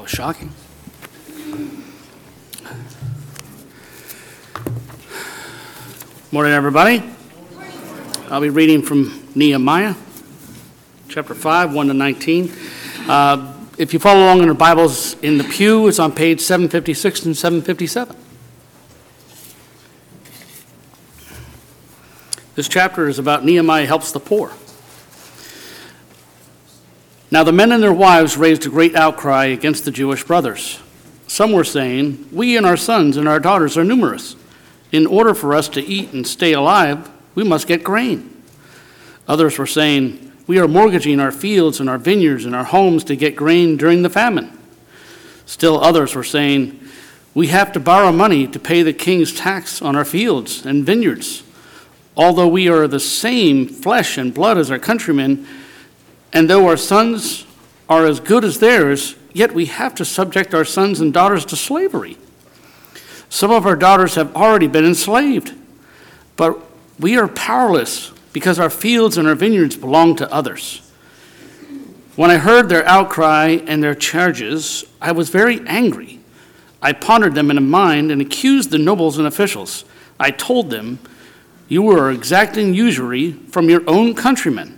was shocking. Morning, everybody. I'll be reading from Nehemiah, chapter 5, 1 to 19. If you follow along in your Bibles in the pew, it's on page 756 and 757. This chapter is about Nehemiah helps the poor. Now the men and their wives raised a great outcry against the Jewish brothers. Some were saying, "We and our sons and our daughters are numerous. In order for us to eat and stay alive, we must get grain." Others were saying, "We are mortgaging our fields and our vineyards and our homes to get grain during the famine." Still others were saying, "We have to borrow money to pay the king's tax on our fields and vineyards. Although we are the same flesh and blood as our countrymen, and though our sons are as good as theirs, yet we have to subject our sons and daughters to slavery. Some of our daughters have already been enslaved, but we are powerless because our fields and our vineyards belong to others." When I heard their outcry and their charges, I was very angry. I pondered them in mind and accused the nobles and officials. I told them, "You are exacting usury from your own countrymen."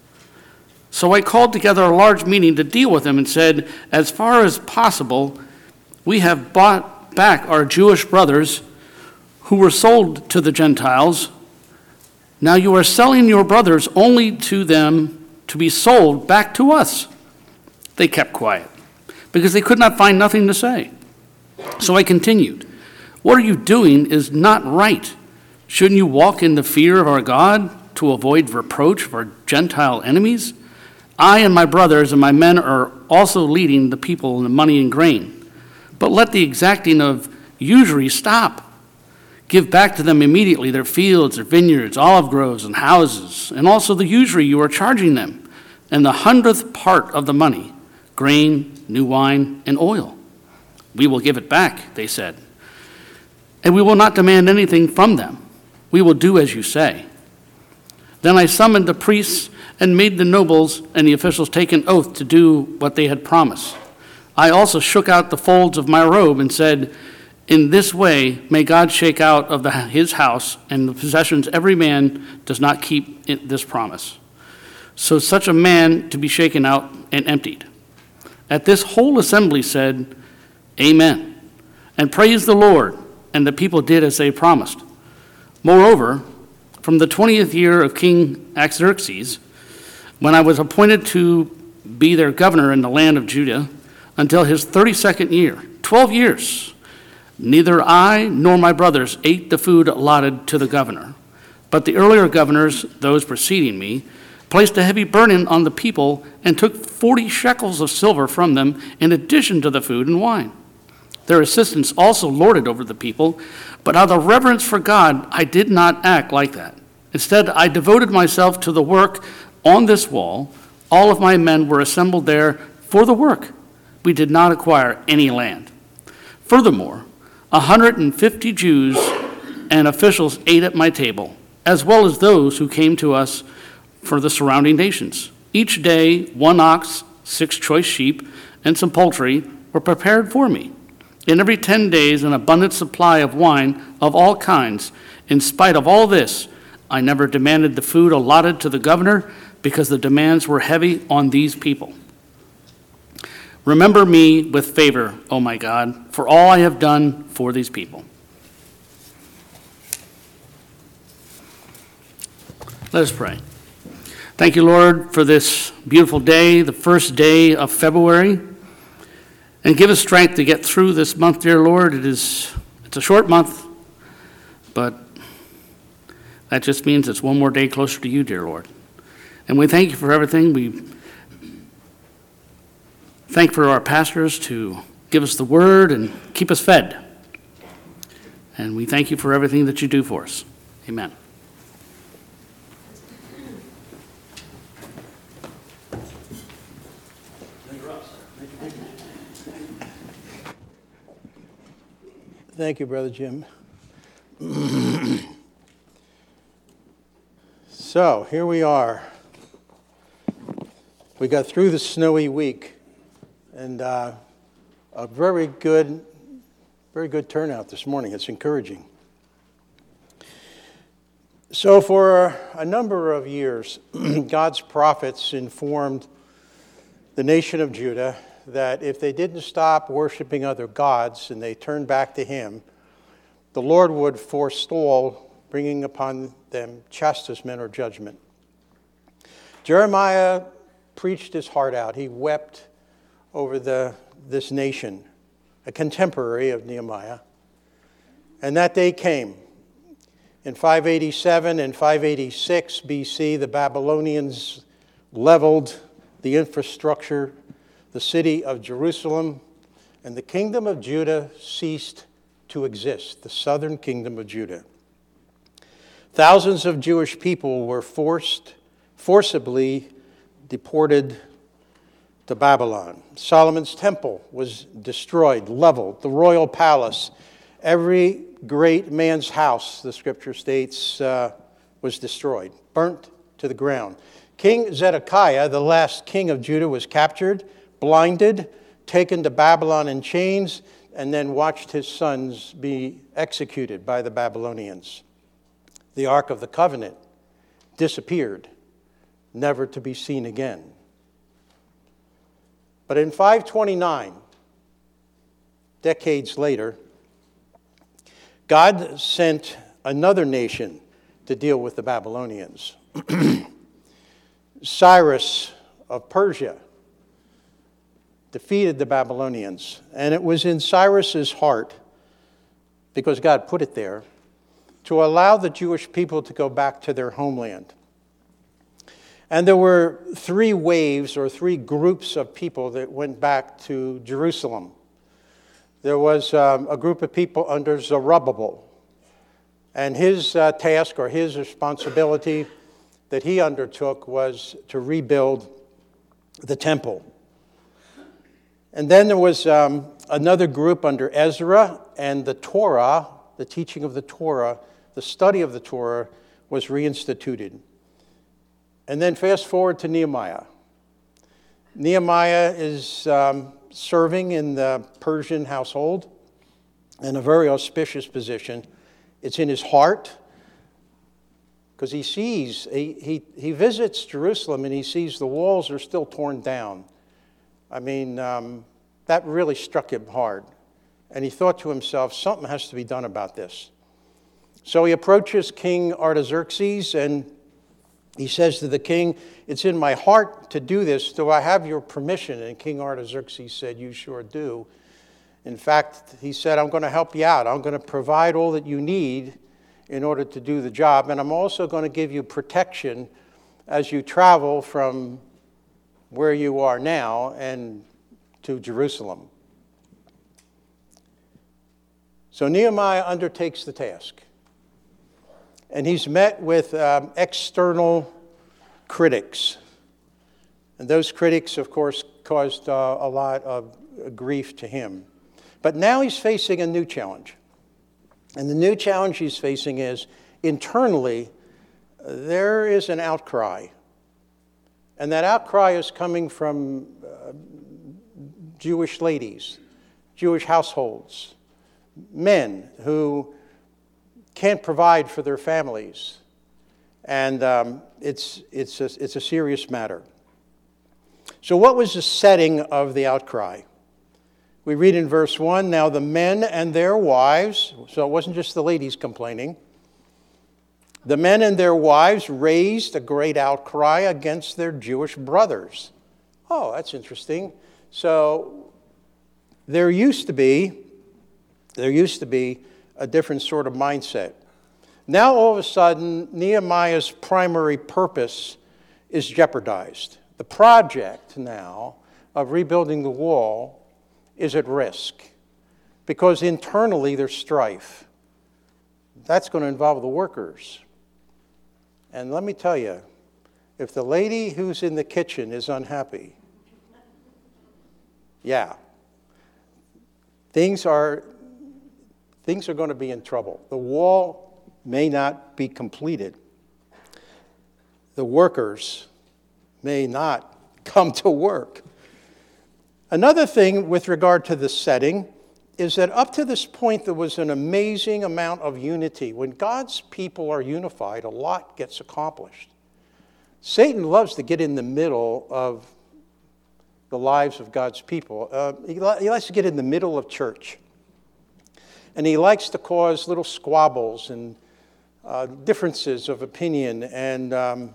So I called together a large meeting to deal with them and said, "As far as possible, we have bought back our Jewish brothers who were sold to the Gentiles. Now you are selling your brothers only to them to be sold back to us." They kept quiet because they could not find nothing to say. So I continued, "What are you doing is not right. Shouldn't you walk in the fear of our God to avoid reproach of our Gentile enemies? I and my brothers and my men are also leading the people in the money and grain. But let the exacting of usury stop. Give back to them immediately their fields, their vineyards, olive groves, and houses, and also the usury you are charging them, and the 100th part of the money, grain, new wine, and oil." "We will give it back," they said, "and we will not demand anything from them. We will do as you say." Then I summoned the priests and made the nobles and the officials take an oath to do what they had promised. I also shook out the folds of my robe and said, "In this way may God shake out of his house and the possessions every man does not keep this promise. So such a man to be shaken out and emptied." At this whole assembly said, "Amen," and praised the Lord, and the people did as they promised. Moreover, from the 20th year of King Artaxerxes, when I was appointed to be their governor in the land of Judah, until his 32nd year, 12 years, neither I nor my brothers ate the food allotted to the governor. But the earlier governors, those preceding me, placed a heavy burden on the people and took 40 shekels of silver from them in addition to the food and wine. Their assistants also lorded over the people, but out of reverence for God, I did not act like that. Instead, I devoted myself to the work on this wall. All of my men were assembled there for the work. We did not acquire any land. Furthermore, 150 Jews and officials ate at my table, as well as those who came to us for the surrounding nations. Each day, 1 ox, 6 choice sheep, and some poultry were prepared for me. And every 10 days, an abundant supply of wine of all kinds. In spite of all this, I never demanded the food allotted to the governor because the demands were heavy on these people. Remember me with favor, O my God, for all I have done for these people. Let us pray. Thank you, Lord, for this beautiful day, the first day of February. And give us strength to get through this month, dear Lord. It's a short month, but that just means it's one more day closer to you, dear Lord. And we thank you for everything. We thank for our pastors to give us the word and keep us fed. And we thank you for everything that you do for us. Amen. Thank you, Brother Jim. So, here we are. We got through the snowy week, and A very good turnout this morning. It's encouraging. So for a number of years, God's prophets informed the nation of Judah that if they didn't stop worshiping other gods and they turned back to Him, the Lord would forestall bringing upon them chastisement or judgment. Jeremiah preached his heart out. He wept over this nation, a contemporary of Nehemiah. And that day came. In 587 and 586 BC, the Babylonians leveled the infrastructure, the city of Jerusalem, and the kingdom of Judah ceased to exist, the southern kingdom of Judah. Thousands of Jewish people were forcibly deported to Babylon. Solomon's temple was destroyed, leveled. The royal palace, every great man's house, the scripture states, was destroyed, burnt to the ground. King Zedekiah, the last king of Judah, was captured, blinded, taken to Babylon in chains, and then watched his sons be executed by the Babylonians. The Ark of the Covenant disappeared, never to be seen again. But in 529, decades later, God sent another nation to deal with the Babylonians. Cyrus of Persia defeated the Babylonians. And it was in Cyrus's heart, because God put it there, to allow the Jewish people to go back to their homeland. And there were three waves or three groups of people that went back to Jerusalem. There was a group of people under Zerubbabel. And his task or his responsibility that he undertook was to rebuild the temple. And then there was another group under Ezra, and the Torah, the teaching of the Torah, the study of the Torah was reinstituted. And then fast forward to Nehemiah. Nehemiah is serving in the Persian household in a very auspicious position. It's in his heart, because he sees, he visits Jerusalem and he sees the walls are still torn down. I mean, that really struck him hard. And he thought to himself, something has to be done about this. So he approaches King Artaxerxes and he says to the king, it's in my heart to do this. Do I have your permission? And King Artaxerxes said, you sure do. In fact, he said, I'm going to help you out. I'm going to provide all that you need in order to do the job. And I'm also going to give you protection as you travel from where you are now and to Jerusalem. So Nehemiah undertakes the task. And he's met with external critics. And those critics, of course, caused a lot of grief to him. But now he's facing a new challenge. And the new challenge he's facing is, internally, there is an outcry. And that outcry is coming from Jewish ladies, Jewish households, men who can't provide for their families. And it's a serious matter. So what was the setting of the outcry? We read in verse 1, now the men and their wives, so it wasn't just the ladies complaining, the men and their wives raised a great outcry against their Jewish brothers. Oh, that's interesting. So there used to be a different sort of mindset. Now all of a sudden, Nehemiah's primary purpose is jeopardized. The project now of rebuilding the wall is at risk because internally there's strife. That's going to involve the workers. And let me tell you, if the lady who's in the kitchen is unhappy, yeah, things are going to be in trouble. The wall may not be completed. The workers may not come to work. Another thing with regard to the setting is that up to this point there was an amazing amount of unity. When God's people are unified, a lot gets accomplished. Satan loves to get in the middle of the lives of God's people. He likes to get in the middle of church. And he likes to cause little squabbles and differences of opinion and,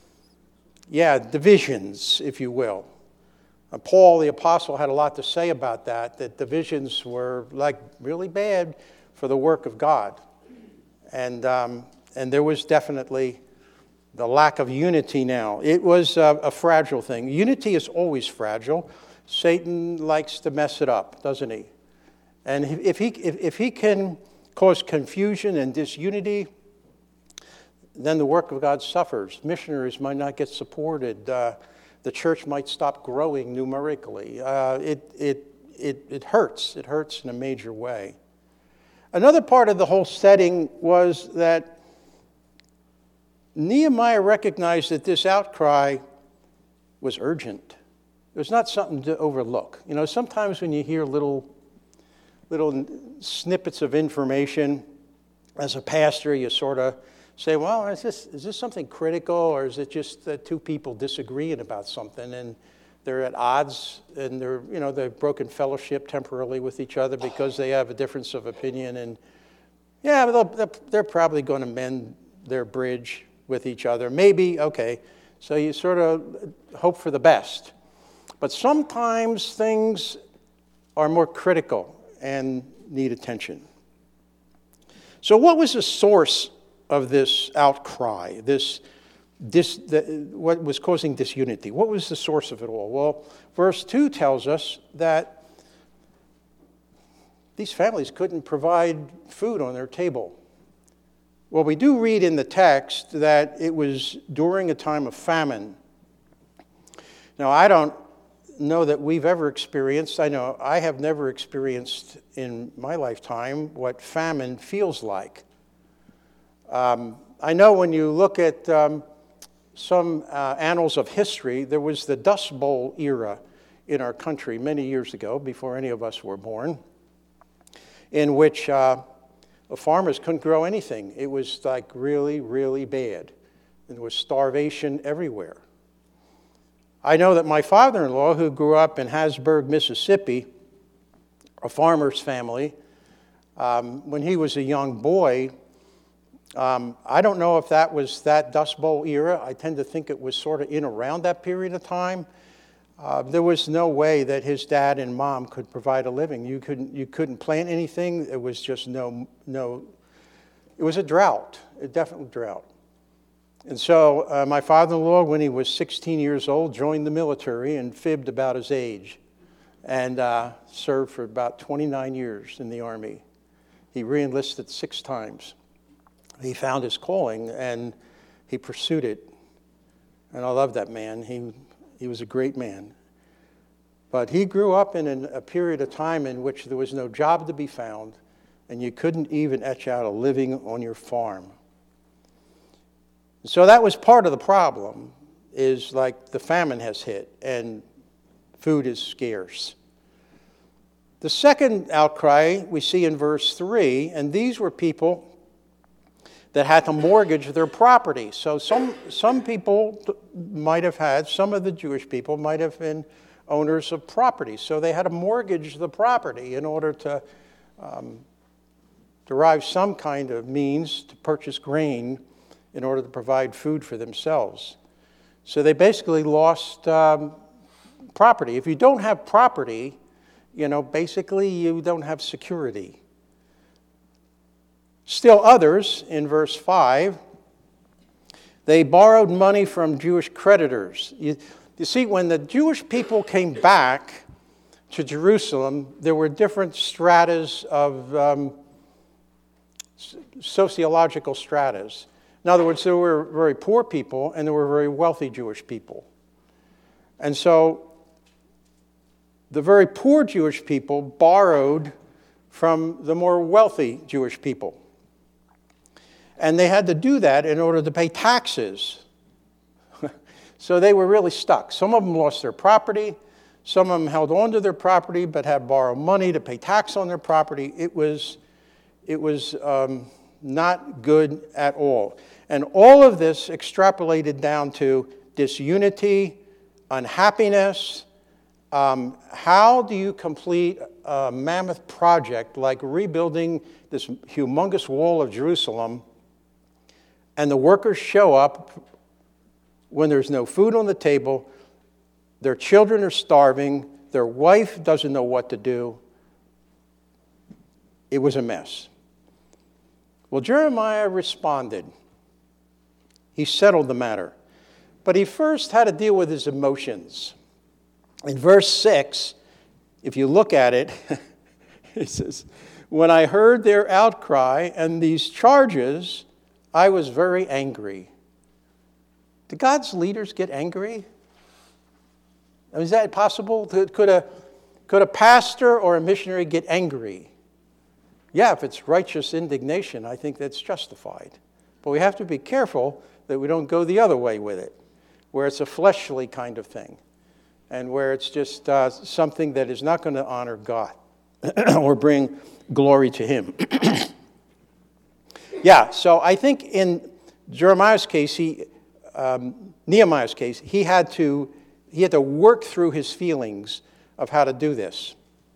divisions, if you will. Paul the apostle had a lot to say about that divisions were like really bad for the work of God. And there was definitely the lack of unity now. It was a fragile thing. Unity is always fragile. Satan likes to mess it up, doesn't he? And if he can cause confusion and disunity, then the work of God suffers. Missionaries might not get supported. The church might stop growing numerically. It hurts. It hurts in a major way. Another part of the whole setting was that Nehemiah recognized that this outcry was urgent. It was not something to overlook. You know, sometimes when you hear little snippets of information, as a pastor, you sort of say, well, is this something critical, or is it just two people disagreeing about something and they're at odds and they've broken fellowship temporarily with each other because they have a difference of opinion, and they're probably going to mend their bridge with each other. Maybe, okay. So you sort of hope for the best. But sometimes things are more critical and need attention. So what was the source of this outcry, what was causing disunity? What was the source of it all? Well, verse 2 tells us that these families couldn't provide food on their table. Well, we do read in the text that it was during a time of famine. Now, I don't know that we've ever experienced, I know I have never experienced in my lifetime what famine feels like. I know when you look at some annals of history, there was the Dust Bowl era in our country many years ago, before any of us were born, in which the farmers couldn't grow anything. It was like really, really bad. There was starvation everywhere. I know that my father-in-law, who grew up in Hasburg, Mississippi, a farmer's family, when he was a young boy, I don't know if that was that Dust Bowl era. I tend to think it was sort of in around that period of time. There was no way that his dad and mom could provide a living. You couldn't plant anything. It was just no. It was a drought, a definite drought. And so my father-in-law, when he was 16 years old, joined the military and fibbed about his age, and served for about 29 years in the Army. He re-enlisted 6 times. He found his calling, and he pursued it. And I love that man. He was a great man. But he grew up in a period of time in which there was no job to be found, and you couldn't even etch out a living on your farm. So that was part of the problem, is like the famine has hit, and food is scarce. The second outcry we see in verse 3, and these were people that had to mortgage their property. So some people might have had, some of the Jewish people might have been owners of property. So they had to mortgage the property in order to derive some kind of means to purchase grain in order to provide food for themselves. So they basically lost property. If you don't have property, basically you don't have security. Still others, in verse 5, they borrowed money from Jewish creditors. You see, when the Jewish people came back to Jerusalem, there were different stratas of sociological stratas. In other words, there were very poor people and there were very wealthy Jewish people. And so the very poor Jewish people borrowed from the more wealthy Jewish people. And they had to do that in order to pay taxes. So they were really stuck. Some of them lost their property. Some of them held on to their property but had borrowed money to pay tax on their property. It was not good at all. And all of this extrapolated down to disunity, unhappiness. How do you complete a mammoth project like rebuilding this humongous wall of Jerusalem, and the workers show up when there's no food on the table, their children are starving, their wife doesn't know what to do? It was a mess. Well, Jeremiah responded. He settled the matter. But he first had to deal with his emotions. In verse 6, if you look at it, it says, "When I heard their outcry and these charges, I was very angry." Do God's leaders get angry? I mean, is that possible? Could a pastor or a missionary get angry? Yeah, if it's righteous indignation, I think that's justified. But we have to be careful that we don't go the other way with it, where it's a fleshly kind of thing, and where it's just something that is not going to honor God or bring glory to Him. Yeah, so I think in Nehemiah's case, he had to work through his feelings of how to do this.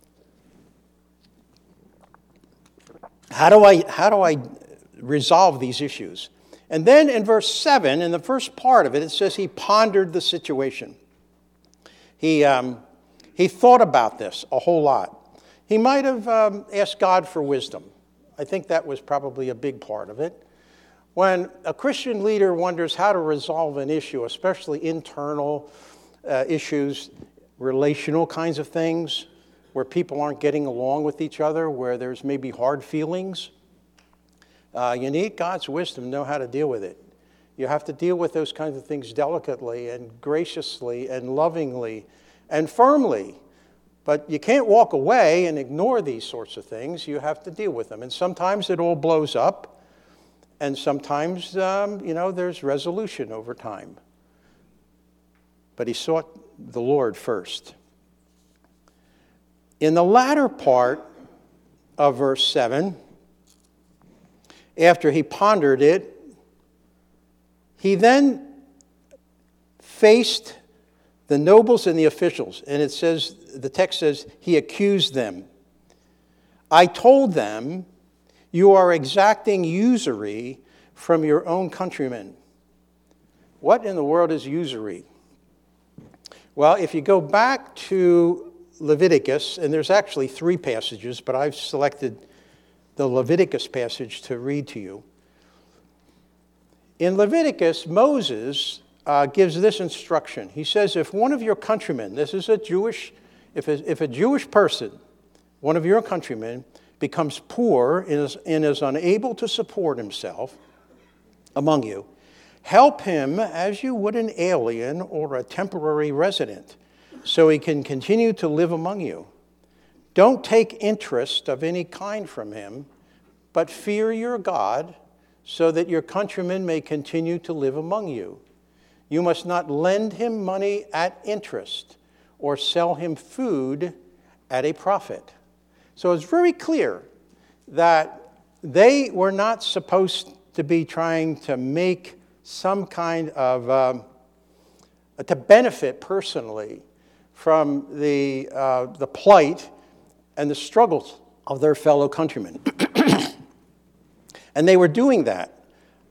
How do I resolve these issues? And then in verse 7, in the first part of it, it says he pondered the situation. He thought about this a whole lot. He might have asked God for wisdom. I think that was probably a big part of it. When a Christian leader wonders how to resolve an issue, especially internal issues, relational kinds of things, where people aren't getting along with each other, where there's maybe hard feelings, you need God's wisdom to know how to deal with it. You have to deal with those kinds of things delicately and graciously and lovingly and firmly. But you can't walk away and ignore these sorts of things. You have to deal with them. And sometimes it all blows up. And sometimes, there's resolution over time. But he sought the Lord first. In the latter part of verse 7, after he pondered it, he then faced the nobles and the officials. And the text says, he accused them. "I told them, you are exacting usury from your own countrymen." What in the world is usury? Well, if you go back to Leviticus, and there's actually 3 passages, but I've selected the Leviticus passage to read to you. In Leviticus, Moses gives this instruction. He says, if one of your countrymen, if a Jewish person, one of your countrymen, becomes poor and is unable to support himself among you, help him as you would an alien or a temporary resident, so he can continue to live among you. Don't take interest of any kind from him, but fear your God, so that your countrymen may continue to live among you. You must not lend him money at interest or sell him food at a profit. So it's very clear that they were not supposed to be trying to make some kind of, to benefit personally from the plight and the struggles of their fellow countrymen. And they were doing that.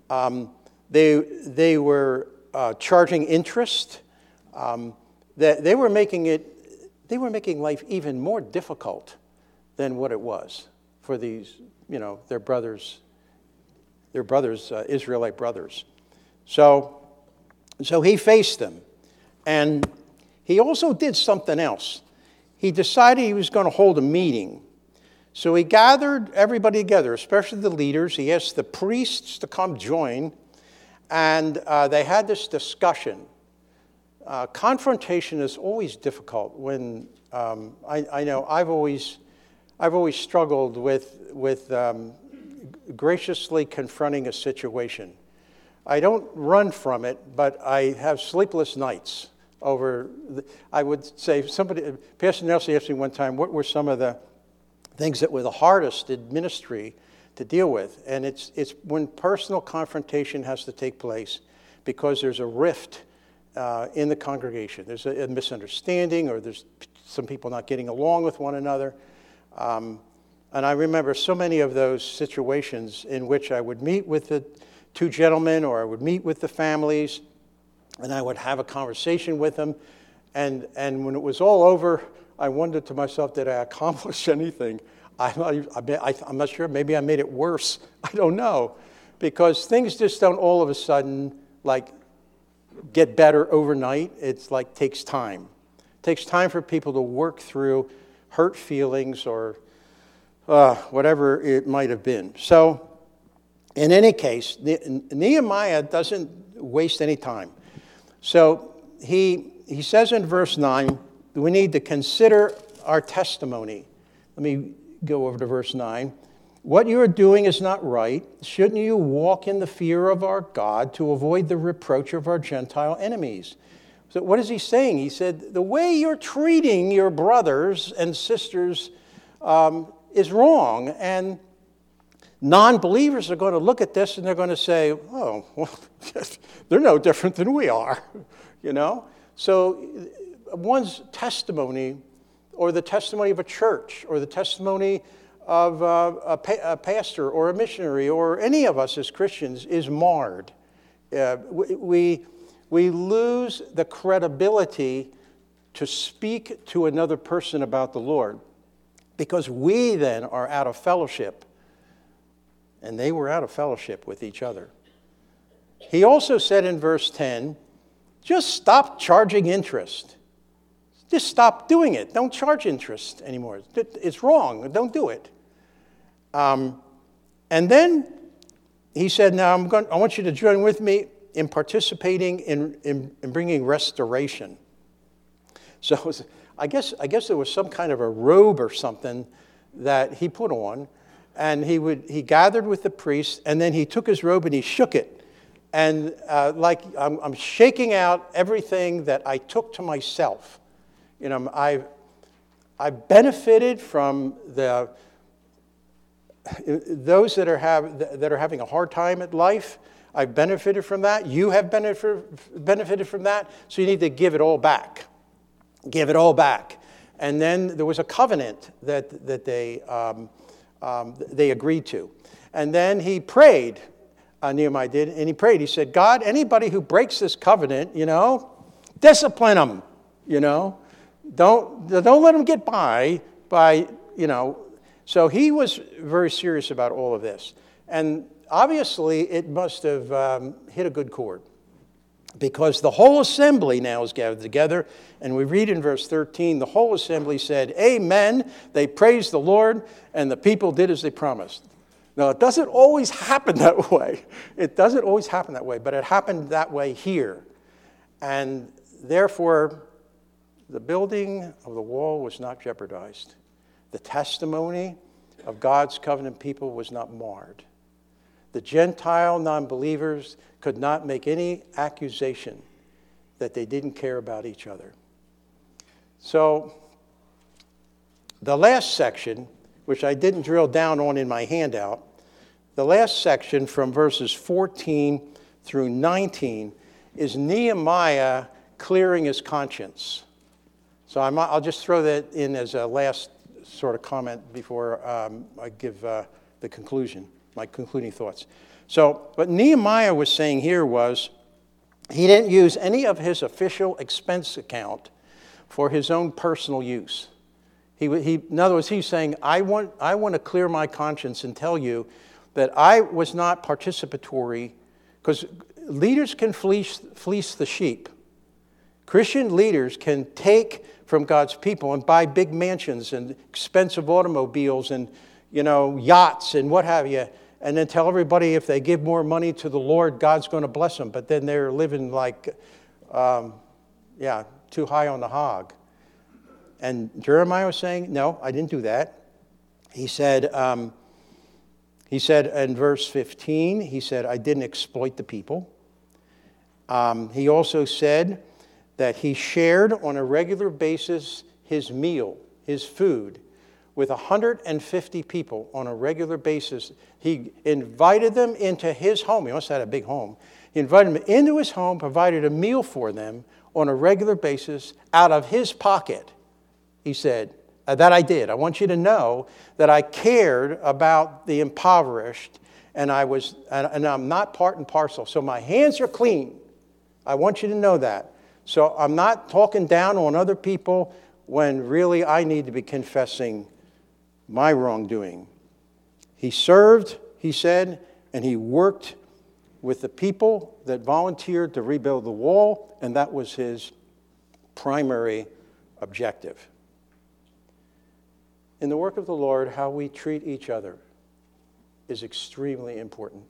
They were charging interest. They were making life even more difficult than what it was for these, their brothers, Israelite brothers. So he faced them. And he also did something else. He decided he was going to hold a meeting. So he gathered everybody together, especially the leaders. He asked the priests to come join. And they had this discussion. Confrontation is always difficult. When I know I've always struggled with graciously confronting a situation. I don't run from it, but I have sleepless nights I would say, Pastor Nelson asked me one time, what were some of the things that were the hardest in ministry to deal with? And it's when personal confrontation has to take place because there's a rift in the congregation. There's a misunderstanding, or there's some people not getting along with one another. And I remember so many of those situations in which I would meet with the two gentlemen, or I would meet with the families, and I would have a conversation with them. And when it was all over, I wondered to myself, did I accomplish anything? I'm not sure. Maybe I made it worse. I don't know. Because things just don't all of a sudden get better overnight. It's takes time. It takes time for people to work through hurt feelings or whatever it might have been. So, in any case, Nehemiah doesn't waste any time. So he says in verse 9, we need to consider our testimony. Let me go over to verse 9. What you are doing is not right. Shouldn't you walk in the fear of our God to avoid the reproach of our Gentile enemies? So what is he saying? He said, the way you're treating your brothers and sisters is wrong. And non-believers are going to look at this and they're going to say, oh, well, they're no different than we are, So one's testimony, or the testimony of a church, or the testimony of a pastor or a missionary, or any of us as Christians, is marred. We lose the credibility to speak to another person about the Lord, because we then are out of fellowship. And they were out of fellowship with each other. He also said in verse 10, just stop charging interest. Just stop doing it. Don't charge interest anymore. It's wrong. Don't do it. And then he said, now I want you to join with me in participating in bringing restoration. So I guess there was some kind of a robe or something that he put on. And he gathered with the priests, and then he took his robe and he shook it. And I'm shaking out everything that I took to myself. I benefited from those that are having a hard time at life. I've benefited from that. You have benefited from that. So you need to give it all back. Give it all back. And then there was a covenant that they agreed to. And then he prayed, Nehemiah did, and he prayed. He said, God, anybody who breaks this covenant, discipline them, Don't let them get by. So he was very serious about all of this. And obviously it must have hit a good chord, because the whole assembly now is gathered together. And we read in verse 13, the whole assembly said, Amen. They praised the Lord, and the people did as they promised. Now, it doesn't always happen that way. It doesn't always happen that way, but it happened that way here. And therefore, the building of the wall was not jeopardized. The testimony of God's covenant people was not marred. The Gentile non-believers could not make any accusation that they didn't care about each other. So, the last section, which I didn't drill down on in my handout, the last section from verses 14 through 19 is Nehemiah clearing his conscience. So I'll just throw that in as a last sort of comment before I give the conclusion, my concluding thoughts. So what Nehemiah was saying here was he didn't use any of his official expense account for his own personal use. In other words, he's saying, I want to clear my conscience and tell you that I was not participatory, because leaders can fleece the sheep. Christian leaders can take from God's people and buy big mansions and expensive automobiles and, yachts and what have you, and then tell everybody if they give more money to the Lord, God's going to bless them. But then they're living too high on the hog. And Jeremiah was saying, no, I didn't do that. He said in verse 15, he said, I didn't exploit the people. He also said that he shared on a regular basis his meal, his food, with 150 people on a regular basis. He invited them into his home. He must have had a big home. He invited them into his home, provided a meal for them on a regular basis out of his pocket. He said, that I did. I want you to know that I cared about the impoverished, and I'm not part and parcel. So my hands are clean. I want you to know that. So I'm not talking down on other people when really I need to be confessing my wrongdoing. He served, he said, and he worked with the people that volunteered to rebuild the wall, and that was his primary objective. In the work of the Lord, how we treat each other is extremely important.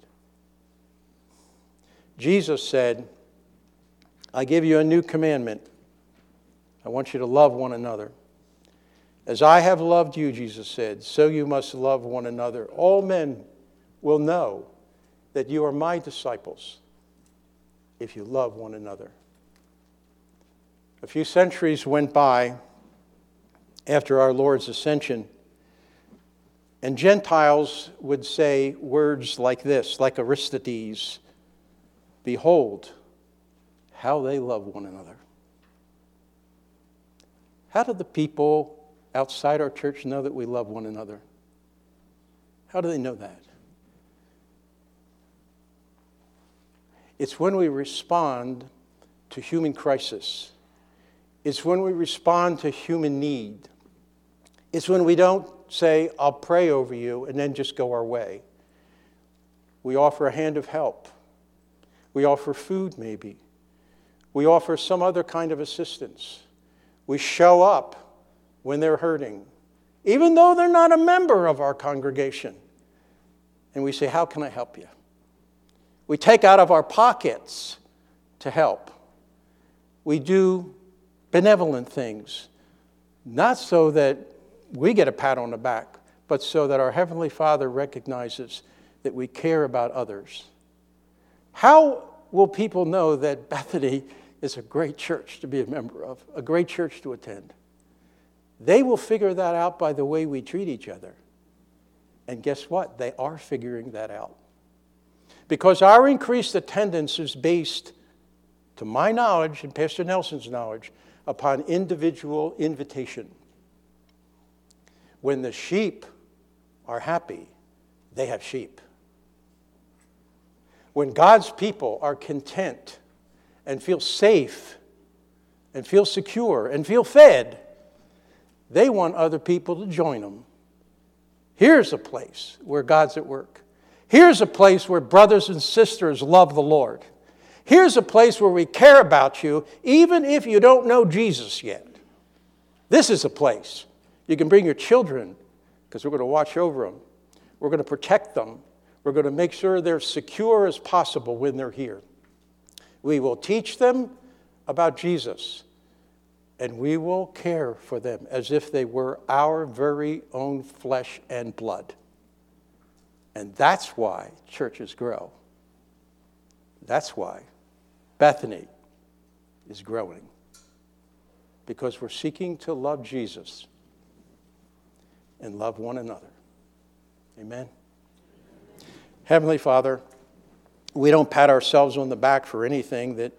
Jesus said, I give you a new commandment. I want you to love one another. As I have loved you, Jesus said, so you must love one another. All men will know that you are my disciples if you love one another. A few centuries went by after our Lord's ascension, and Gentiles would say words like this, like Aristides, behold, how they love one another. How do the people outside our church know that we love one another? How do they know that? It's when we respond to human crisis. It's when we respond to human need. It's when we don't say, I'll pray over you, and then just go our way. We offer a hand of help. We offer food, maybe. We offer some other kind of assistance. We show up when they're hurting, even though they're not a member of our congregation. And we say, how can I help you? We take out of our pockets to help. We do benevolent things, not so that we get a pat on the back, but so that our Heavenly Father recognizes that we care about others. How will people know that Bethany is a great church to be a member of, a great church to attend? They will figure that out by the way we treat each other. And guess what? They are figuring that out. Because our increased attendance is based, to my knowledge and Pastor Nelson's knowledge, upon individual invitation. When the sheep are happy, they have sheep. When God's people are content and feel safe and feel secure and feel fed, they want other people to join them. Here's a place where God's at work. Here's a place where brothers and sisters love the Lord. Here's a place where we care about you, even if you don't know Jesus yet. This is a place. You can bring your children, because we're going to watch over them. We're going to protect them. We're going to make sure they're secure as possible when they're here. We will teach them about Jesus, and we will care for them as if they were our very own flesh and blood. And that's why churches grow. That's why Bethany is growing. Because we're seeking to love Jesus and love one another. Amen. Heavenly Father, we don't pat ourselves on the back for anything that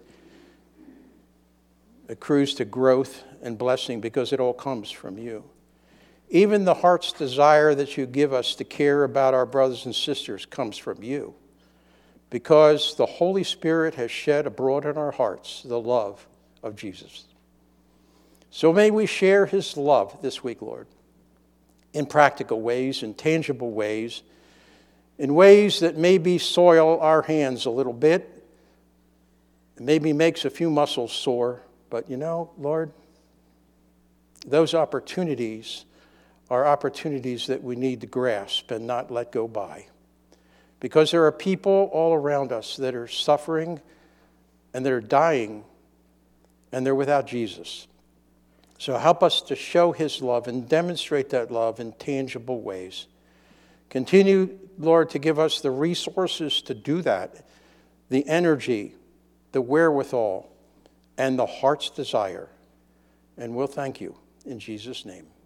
accrues to growth and blessing, because it all comes from you. Even the heart's desire that you give us to care about our brothers and sisters comes from you, because the Holy Spirit has shed abroad in our hearts the love of Jesus. So may we share his love this week, Lord, in practical ways, in tangible ways, in ways that maybe soil our hands a little bit, maybe makes a few muscles sore. But you know, Lord, those opportunities are opportunities that we need to grasp and not let go by. Because there are people all around us that are suffering and they're dying and they're without Jesus. So help us to show his love and demonstrate that love in tangible ways. Continue, Lord, to give us the resources to do that, the energy, the wherewithal, and the heart's desire. And we'll thank you in Jesus' name.